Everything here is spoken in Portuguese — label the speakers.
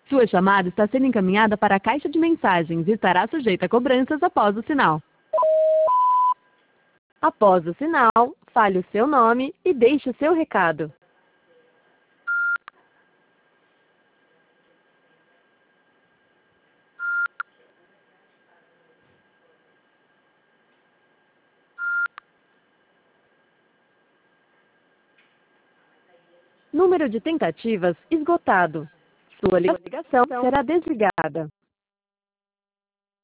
Speaker 1: Sua chamada está sendo encaminhada para a caixa de mensagens e estará sujeita a cobranças após o sinal. Após o sinal, fale o seu nome e deixe o seu recado. Número de tentativas esgotado. Sua ligação será desligada.